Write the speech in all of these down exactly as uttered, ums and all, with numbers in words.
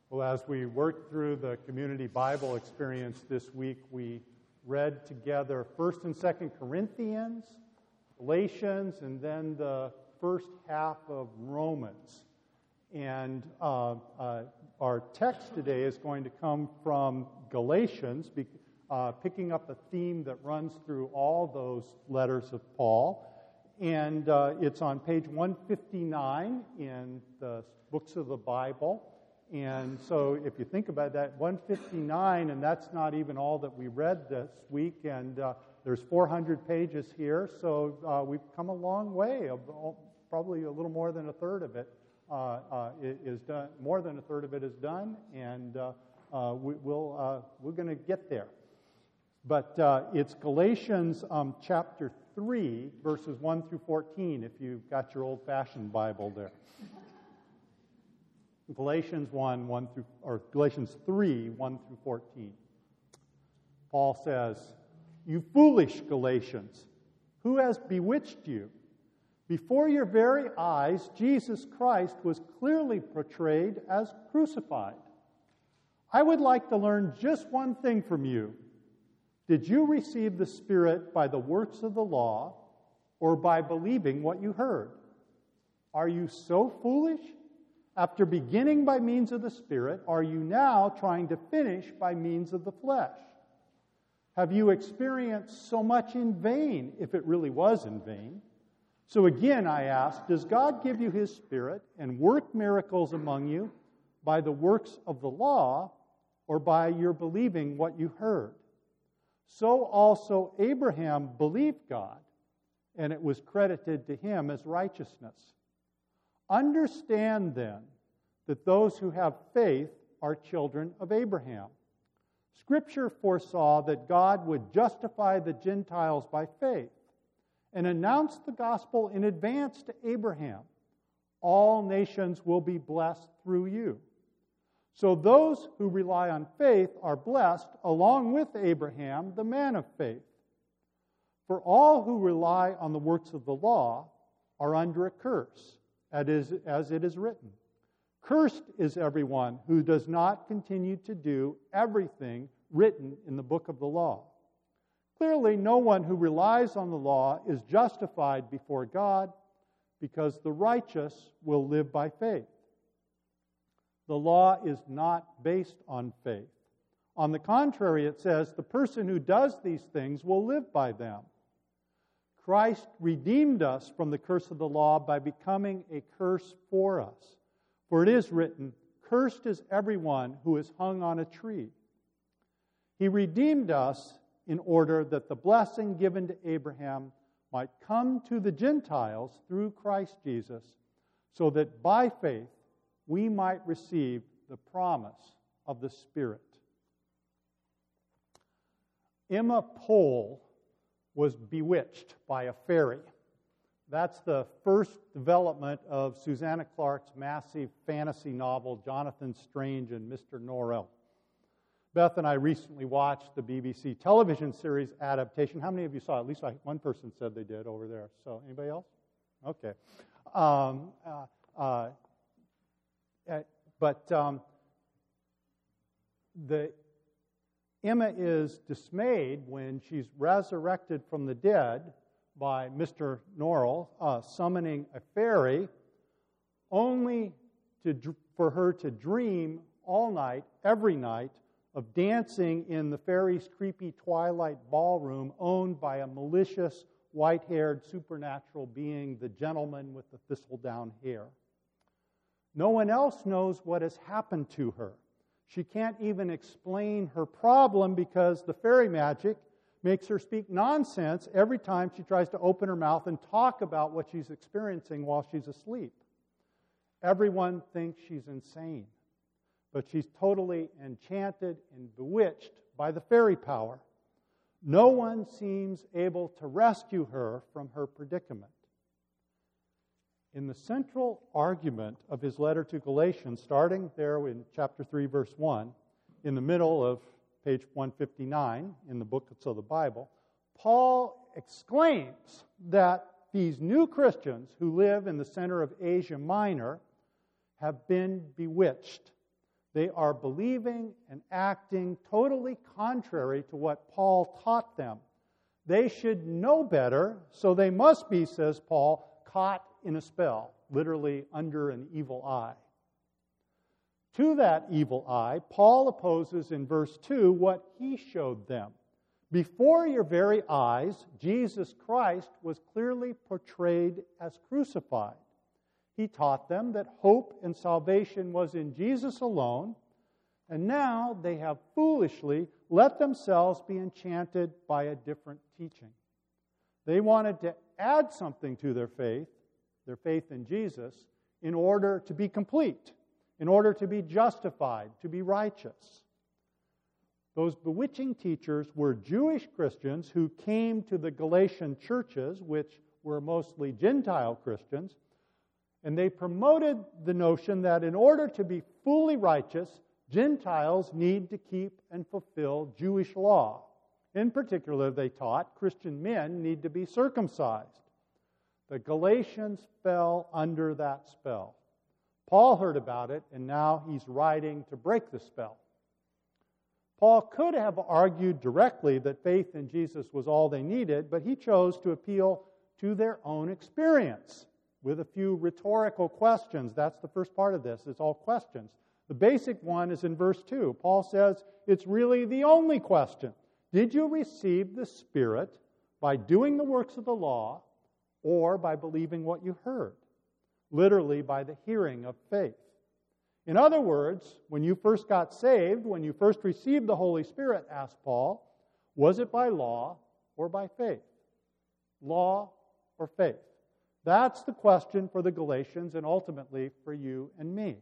Well, as we worked through the community Bible experience this week, we read together First and Second Corinthians, Galatians, and then the first half of Romans. And uh, uh, our text today is going to come from Galatians, uh, picking up a theme that runs through all those letters of Paul. And uh, it's on page one fifty-nine in the books of the Bible. And so if you think about that, one fifty-nine, and that's not even all that we read this week, and uh, there's four hundred pages here, so uh, we've come a long way. Probably a little more than a third of it uh, uh, is done. More than a third of it is done, and uh, uh, we, we'll, uh, we're going to get there. But uh, it's Galatians um, chapter three, verses one through fourteen, if you've got your old-fashioned Bible there. Galatians one, one through, or Galatians three, one through fourteen. Paul says, "You foolish Galatians, who has bewitched you? Before your very eyes, Jesus Christ was clearly portrayed as crucified. I would like to learn just one thing from you. Did you receive the Spirit by the works of the law, or by believing what you heard? Are you so foolish? After beginning by means of the Spirit, are you now trying to finish by means of the flesh? Have you experienced so much in vain, if it really was in vain? So again, I ask, does God give you His Spirit and work miracles among you by the works of the law, or by your believing what you heard? So also Abraham believed God, and it was credited to him as righteousness. Understand then that those who have faith are children of Abraham. Scripture foresaw that God would justify the Gentiles by faith and announced the gospel in advance to Abraham. All nations will be blessed through you. So those who rely on faith are blessed along with Abraham, the man of faith. For all who rely on the works of the law are under a curse, as it is written, 'Cursed is everyone who does not continue to do everything written in the book of the law.' Clearly, no one who relies on the law is justified before God, because the righteous will live by faith. The law is not based on faith. On the contrary, it says, the person who does these things will live by them. Christ redeemed us from the curse of the law by becoming a curse for us. For it is written, 'Cursed is everyone who is hung on a tree.' He redeemed us in order that the blessing given to Abraham might come to the Gentiles through Christ Jesus, so that by faith we might receive the promise of the Spirit." Emma Pohl was bewitched by a fairy. That's the first development of Susanna Clarke's massive fantasy novel, Jonathan Strange and Mister Norrell. Beth and I recently watched the B B C television series adaptation. How many of you saw it? At least I, one person said they did over there. So, anybody else? Okay. Um, uh, uh, but um, the Emma is dismayed when she's resurrected from the dead by Mister Norrell uh, summoning a fairy, only to, for her to dream all night, every night, of dancing in the fairy's creepy twilight ballroom owned by a malicious, white-haired, supernatural being, the gentleman with the thistledown hair. No one else knows what has happened to her. She can't even explain her problem because the fairy magic makes her speak nonsense every time she tries to open her mouth and talk about what she's experiencing while she's asleep. Everyone thinks she's insane, but she's totally enchanted and bewitched by the fairy power. No one seems able to rescue her from her predicament. In the central argument of his letter to Galatians, starting there in chapter three, verse one, in the middle of page one fifty-nine in the books of the Bible, Paul exclaims that these new Christians who live in the center of Asia Minor have been bewitched. They are believing and acting totally contrary to what Paul taught them. They should know better, so they must be, says Paul, caught in a spell, literally under an evil eye. To that evil eye, Paul opposes in verse two what he showed them. Before your very eyes, Jesus Christ was clearly portrayed as crucified. He taught them that hope and salvation was in Jesus alone, and now they have foolishly let themselves be enchanted by a different teaching. They wanted to add something to their faith, their faith in Jesus, in order to be complete, in order to be justified, to be righteous. Those bewitching teachers were Jewish Christians who came to the Galatian churches, which were mostly Gentile Christians, and they promoted the notion that in order to be fully righteous, Gentiles need to keep and fulfill Jewish law. In particular, they taught Christian men need to be circumcised. The Galatians fell under that spell. Paul heard about it, and now he's writing to break the spell. Paul could have argued directly that faith in Jesus was all they needed, but he chose to appeal to their own experience with a few rhetorical questions. That's the first part of this. It's all questions. The basic one is in verse two. Paul says it's really the only question. Did you receive the Spirit by doing the works of the law or by believing what you heard? Literally, by the hearing of faith. In other words, when you first got saved, when you first received the Holy Spirit, asked Paul, was it by law or by faith? Law or faith? That's the question for the Galatians and ultimately for you and me.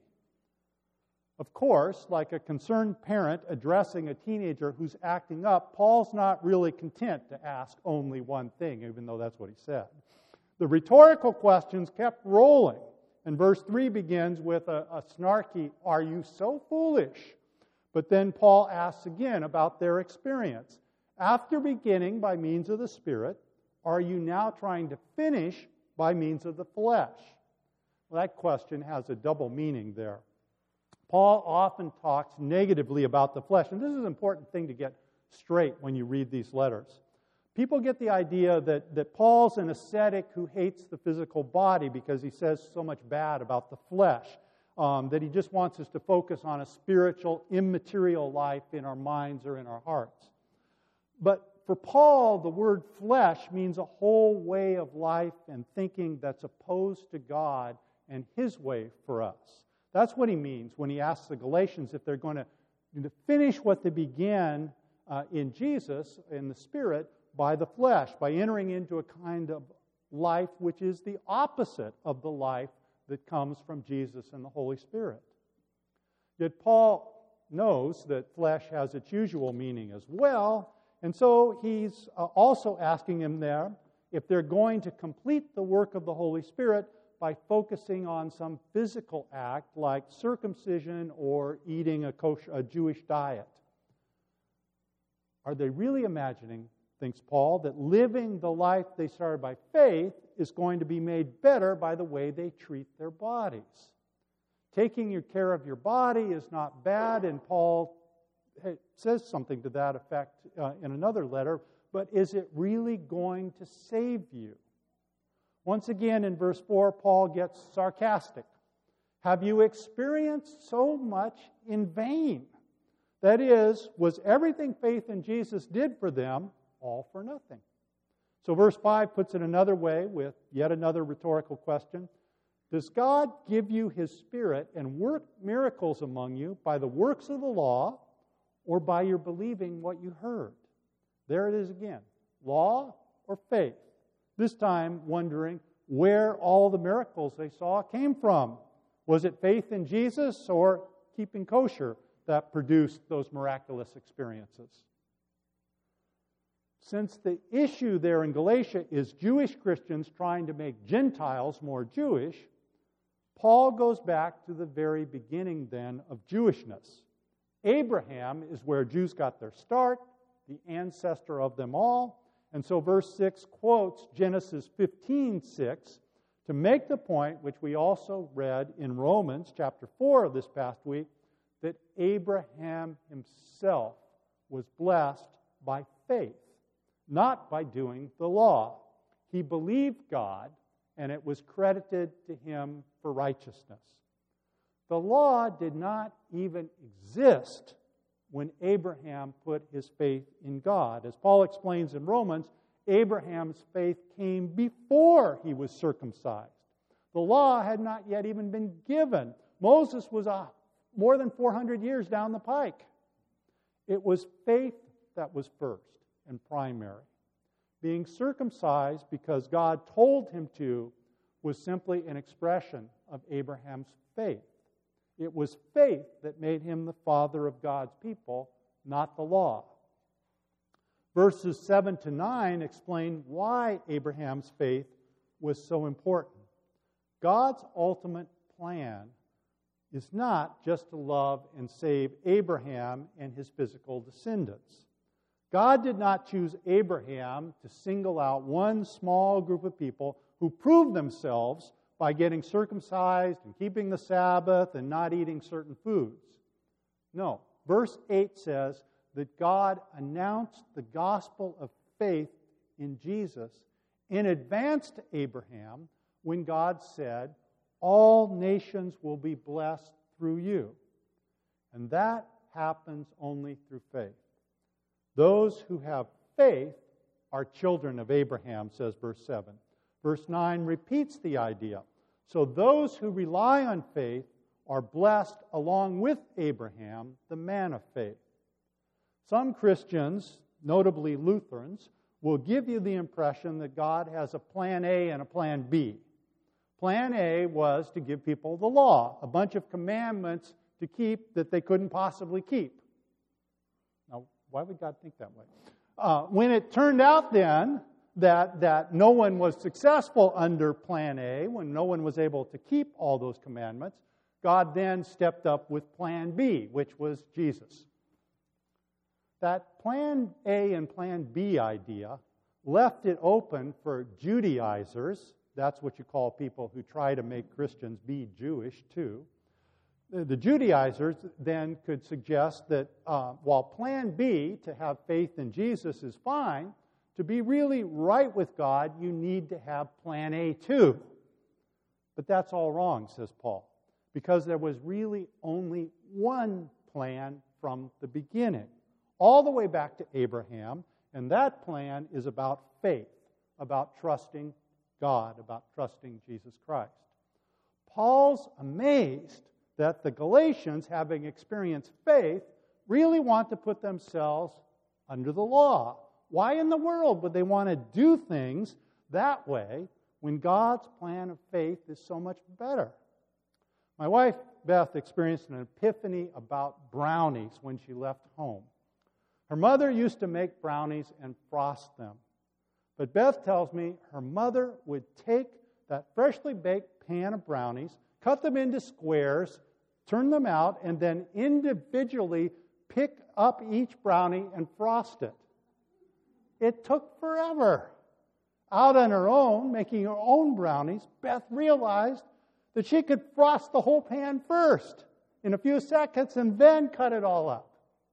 Of course, like a concerned parent addressing a teenager who's acting up, Paul's not really content to ask only one thing, even though that's what he said. The rhetorical questions kept rolling. And verse three begins with a, a snarky, "Are you so foolish?" But then Paul asks again about their experience. After beginning by means of the Spirit, are you now trying to finish by means of the flesh? Well, that question has a double meaning there. Paul often talks negatively about the flesh, and this is an important thing to get straight when you read these letters. People get the idea that, that Paul's an ascetic who hates the physical body because he says so much bad about the flesh, um, that he just wants us to focus on a spiritual, immaterial life in our minds or in our hearts. But for Paul, the word flesh means a whole way of life and thinking that's opposed to God and His way for us. That's what he means when he asks the Galatians if they're going to finish what they began uh, in Jesus, in the Spirit, by the flesh, by entering into a kind of life which is the opposite of the life that comes from Jesus and the Holy Spirit. Yet Paul knows that flesh has its usual meaning as well, and so he's uh, also asking them there if they're going to complete the work of the Holy Spirit by focusing on some physical act like circumcision or eating a kosher, a Jewish diet. Are they really imagining, thinks Paul, that living the life they started by faith is going to be made better by the way they treat their bodies? Taking your care of your body is not bad, and Paul says something to that effect uh, in another letter, but is it really going to save you? Once again, in verse four, Paul gets sarcastic. Have you experienced so much in vain? That is, was everything faith in Jesus did for them all for nothing? So verse five puts it another way with yet another rhetorical question. Does God give you His Spirit and work miracles among you by the works of the law or by your believing what you heard? There it is again. Law or faith? This time wondering where all the miracles they saw came from. Was it faith in Jesus or keeping kosher that produced those miraculous experiences? Since the issue there in Galatia is Jewish Christians trying to make Gentiles more Jewish, Paul goes back to the very beginning then of Jewishness. Abraham is where Jews got their start, the ancestor of them all. And so verse six quotes Genesis fifteen six to make the point, which we also read in Romans chapter four of this past week, that Abraham himself was blessed by faith, not by doing the law. He believed God, and it was credited to him for righteousness. The law did not even exist when Abraham put his faith in God. As Paul explains in Romans, Abraham's faith came before he was circumcised. The law had not yet even been given. Moses was uh, more than four hundred years down the pike. It was faith that was first and primary. Being circumcised because God told him to was simply an expression of Abraham's faith. It was faith that made him the father of God's people, not the law. Verses seven to nine explain why Abraham's faith was so important. God's ultimate plan is not just to love and save Abraham and his physical descendants. God did not choose Abraham to single out one small group of people who proved themselves by getting circumcised and keeping the Sabbath and not eating certain foods. No. Verse eight says that God announced the gospel of faith in Jesus in advance to Abraham when God said, "All nations will be blessed through you." And that happens only through faith. Those who have faith are children of Abraham, says verse seven. Verse nine repeats the idea. So those who rely on faith are blessed along with Abraham, the man of faith. Some Christians, notably Lutherans, will give you the impression that God has a plan A and a plan B. Plan A was to give people the law, a bunch of commandments to keep that they couldn't possibly keep. Now, why would God think that way? Uh, when it turned out then that, that no one was successful under Plan A, when no one was able to keep all those commandments, God then stepped up with Plan B, which was Jesus. That Plan A and Plan B idea left it open for Judaizers. That's what you call people who try to make Christians be Jewish too. The, the Judaizers then could suggest that uh, while Plan B, to have faith in Jesus, is fine, to be really right with God, you need to have Plan A too. But that's all wrong, says Paul, because there was really only one plan from the beginning, all the way back to Abraham, and that plan is about faith, about trusting God, about trusting Jesus Christ. Paul's amazed that the Galatians, having experienced faith, really want to put themselves under the law. Why in the world would they want to do things that way when God's plan of faith is so much better? My wife, Beth, experienced an epiphany about brownies when she left home. Her mother used to make brownies and frost them. But Beth tells me her mother would take that freshly baked pan of brownies, cut them into squares, turn them out, and then individually pick up each brownie and frost it. It took forever. Out on her own, making her own brownies, Beth realized that she could frost the whole pan first in a few seconds and then cut it all up.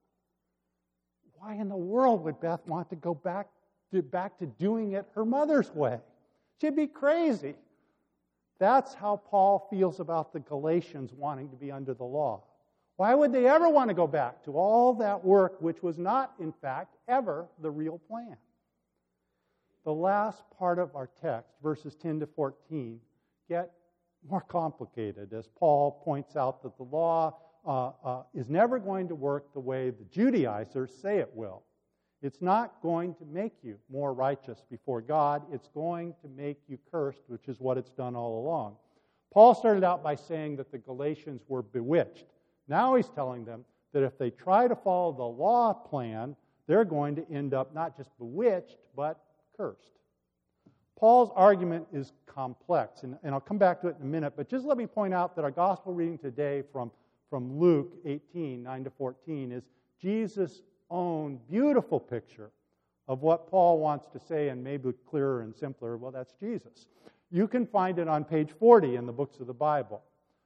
Why in the world would Beth want to go back to, back to doing it her mother's way? She'd be crazy. That's how Paul feels about the Galatians wanting to be under the law. Why would they ever want to go back to all that work which was not, in fact, ever the real plan? The last part of our text, verses ten to fourteen, get more complicated as Paul points out that the law uh, uh, is never going to work the way the Judaizers say it will. It's not going to make you more righteous before God. It's going to make you cursed, which is what it's done all along. Paul started out by saying that the Galatians were bewitched. Now he's telling them that if they try to follow the law plan, they're going to end up not just bewitched, but cursed. Paul's argument is complex, and, and I'll come back to it in a minute, but just let me point out that our gospel reading today from, from Luke eighteen, nine to fourteen, is Jesus' own beautiful picture of what Paul wants to say, and maybe clearer and simpler, well, that's Jesus. You can find it on page forty in the books of the Bible.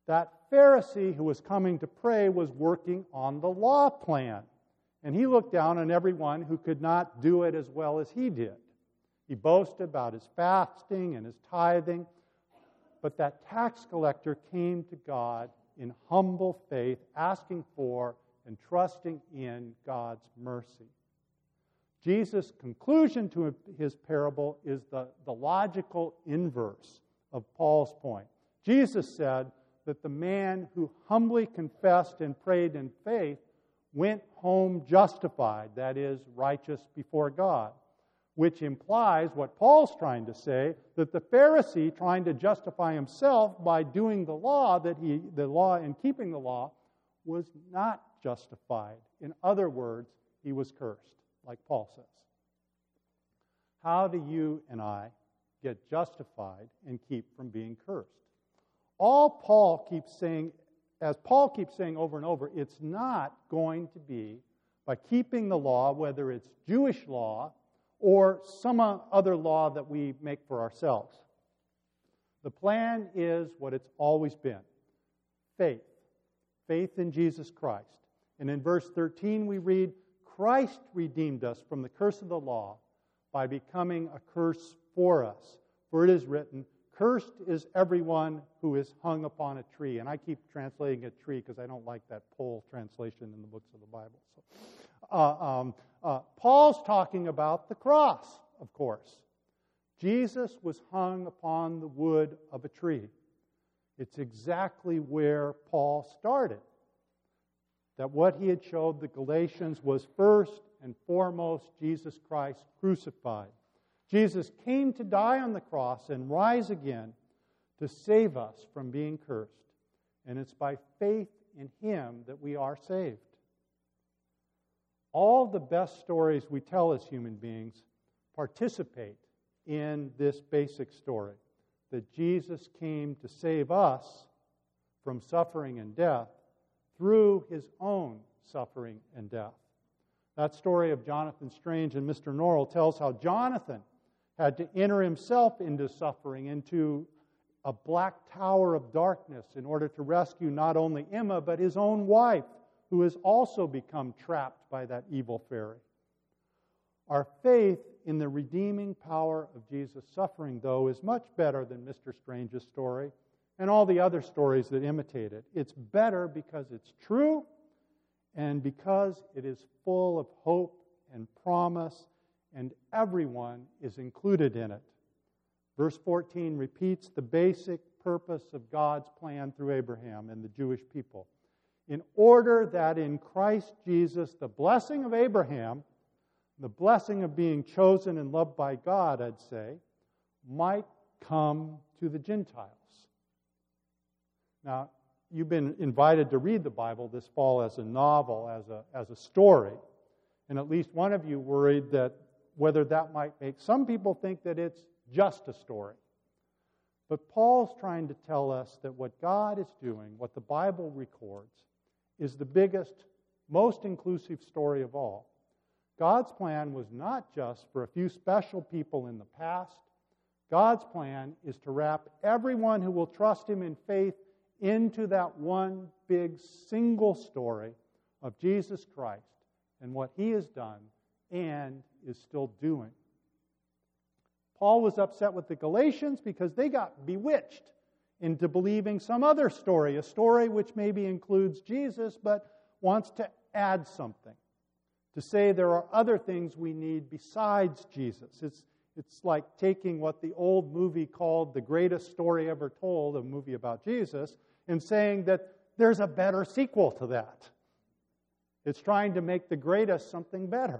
that Pharisee who was coming to pray was working on the law plan. And he looked down on everyone who could not do it as well as he did. He boasted about his fasting and his tithing. But that tax collector came to God in humble faith, asking for and trusting in God's mercy. Jesus' conclusion to his parable is the, the logical inverse of Paul's point. Jesus said that the man who humbly confessed and prayed in faith went home justified, that is, righteous before God, which implies what Paul's trying to say, that the Pharisee trying to justify himself by doing the law, that he, the law and keeping the law, was not justified. In other words, he was cursed, like Paul says. How do you and I get justified and keep from being cursed? All Paul keeps saying, as Paul keeps saying over and over, it's not going to be by keeping the law, whether it's Jewish law or some other law that we make for ourselves. The plan is what it's always been. Faith. Faith in Jesus Christ. And in verse thirteen we read, Christ redeemed us from the curse of the law by becoming a curse for us. For it is written, cursed is everyone who is hung upon a tree. And I keep translating a tree because I don't like that pole translation in the books of the Bible. So, uh, um, uh, Paul's talking about the cross, of course. Jesus was hung upon the wood of a tree. It's exactly where Paul started. That what he had showed the Galatians was first and foremost Jesus Christ crucified. Jesus came to die on the cross and rise again to save us from being cursed. And it's by faith in Him that we are saved. All the best stories we tell as human beings participate in this basic story, that Jesus came to save us from suffering and death through His own suffering and death. That story of Jonathan Strange and Mister Norrell tells how Jonathan had to enter himself into suffering, into a black tower of darkness in order to rescue not only Emma, but his own wife, who has also become trapped by that evil fairy. Our faith in the redeeming power of Jesus' suffering, though, is much better than Mister Strange's story and all the other stories that imitate it. It's better because it's true and because it is full of hope and promise, and everyone is included in it. Verse fourteen repeats the basic purpose of God's plan through Abraham and the Jewish people. In order that in Christ Jesus, the blessing of Abraham, the blessing of being chosen and loved by God, I'd say, might come to the Gentiles. Now, you've been invited to read the Bible this fall as a novel, as a, as a story. And at least one of you worried that whether that might make some people think that it's just a story. But Paul's trying to tell us that what God is doing, what the Bible records, is the biggest, most inclusive story of all. God's plan was not just for a few special people in the past. God's plan is to wrap everyone who will trust Him in faith into that one big single story of Jesus Christ and what He has done and is still doing. Paul was upset with the Galatians because they got bewitched into believing some other story, a story which maybe includes Jesus but wants to add something, to say there are other things we need besides Jesus. It's, it's like taking what the old movie called The Greatest Story Ever Told, a movie about Jesus, and saying that there's a better sequel to that. It's trying to make the greatest something better.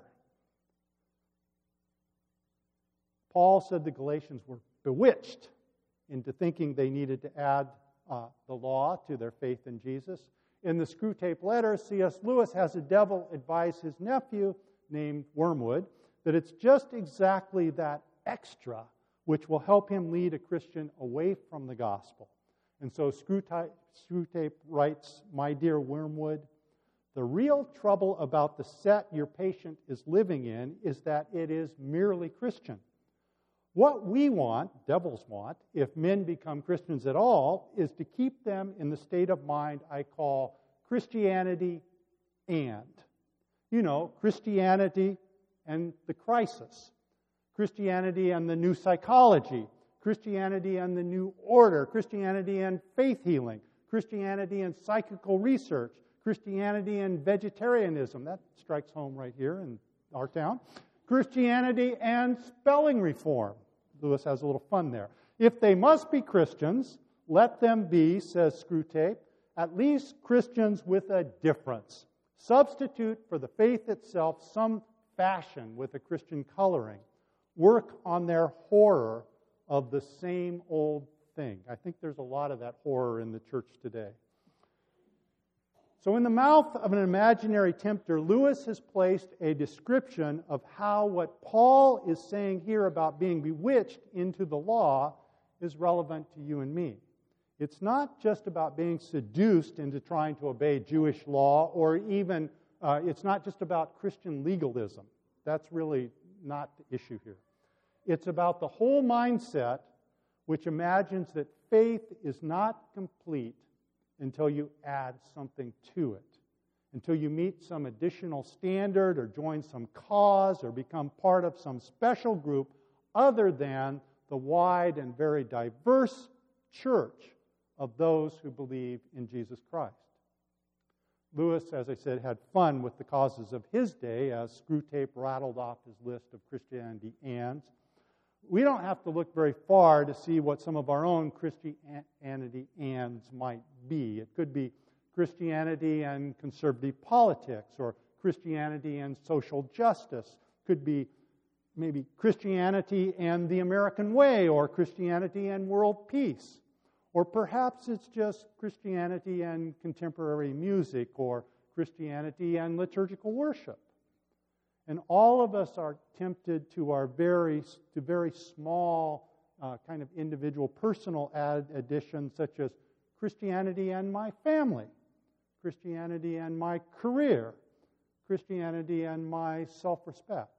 Paul said the Galatians were bewitched into thinking they needed to add uh, the law to their faith in Jesus. In the Screwtape Letters, C S Lewis has a devil advise his nephew, named Wormwood, that it's just exactly that extra which will help him lead a Christian away from the gospel. And so Screwtape, Screwtape writes, "My dear Wormwood, the real trouble about the set your patient is living in is that it is merely Christian. What we want, devils want, if men become Christians at all, is to keep them in the state of mind I call Christianity and. You know, Christianity and the crisis. Christianity and the new psychology. Christianity and the new order. Christianity and faith healing. Christianity and psychical research. Christianity and vegetarianism. That strikes home right here in our town. Christianity and spelling reform. Lewis has a little fun there. If they must be Christians, let them be, says Screwtape, at least Christians with a difference. Substitute for the faith itself some fashion with a Christian coloring. Work on their horror of the same old thing. I think there's a lot of that horror in the church today. So in the mouth of an imaginary tempter, Lewis has placed a description of how what Paul is saying here about being bewitched into the law is relevant to you and me. It's not just about being seduced into trying to obey Jewish law, or even, uh, it's not just about Christian legalism. That's really not the issue here. It's about the whole mindset which imagines that faith is not complete until you add something to it, until you meet some additional standard or join some cause or become part of some special group other than the wide and very diverse church of those who believe in Jesus Christ. Lewis, as I said, had fun with the causes of his day as Screwtape rattled off his list of Christianity ands. We don't have to look very far to see what some of our own Christianity ands might be. It could be Christianity and conservative politics, or Christianity and social justice. It could be maybe Christianity and the American way, or Christianity and world peace. Or perhaps it's just Christianity and contemporary music, or Christianity and liturgical worship. And all of us are tempted to our very, to very small uh, kind of individual personal ad- additions, such as Christianity and my family, Christianity and my career, Christianity and my self-respect.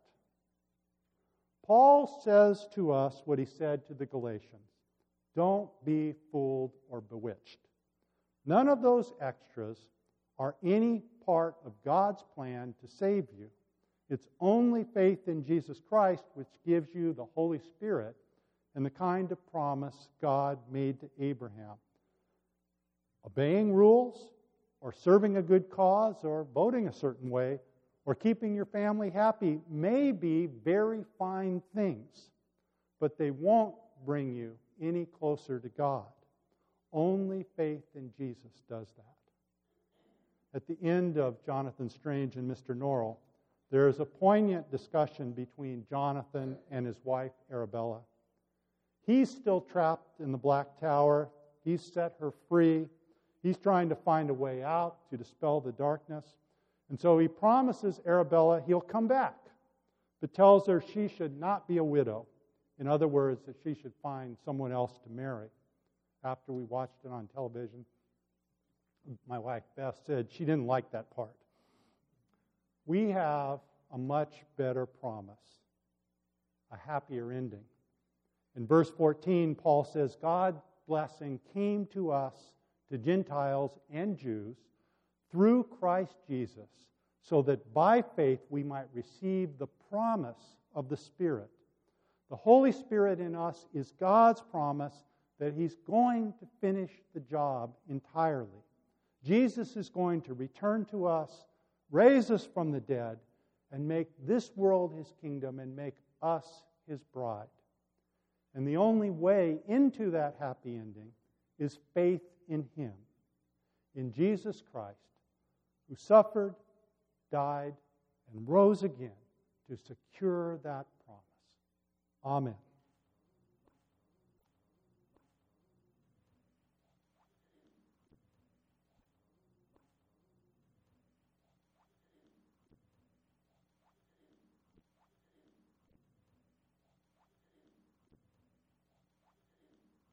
Paul says to us what he said to the Galatians: don't be fooled or bewitched. None of those extras are any part of God's plan to save you. It's only faith in Jesus Christ which gives you the Holy Spirit and the kind of promise God made to Abraham. Obeying rules, or serving a good cause, or voting a certain way, or keeping your family happy may be very fine things, but they won't bring you any closer to God. Only faith in Jesus does that. At the end of Jonathan Strange and Mister Norrell, there is a poignant discussion between Jonathan and his wife, Arabella. He's still trapped in the Black Tower. He's set her free. He's trying to find a way out to dispel the darkness. And so he promises Arabella he'll come back, but tells her she should not be a widow. In other words, that she should find someone else to marry. After we watched it on television, my wife Beth said she didn't like that part. We have a much better promise, a happier ending. In verse fourteen, Paul says, God's blessing came to us, to Gentiles and Jews, through Christ Jesus, so that by faith we might receive the promise of the Spirit. The Holy Spirit in us is God's promise that He's going to finish the job entirely. Jesus is going to return to us, raise us from the dead, and make this world His kingdom and make us His bride. And the only way into that happy ending is faith in Him, in Jesus Christ, who suffered, died, and rose again to secure that promise. Amen.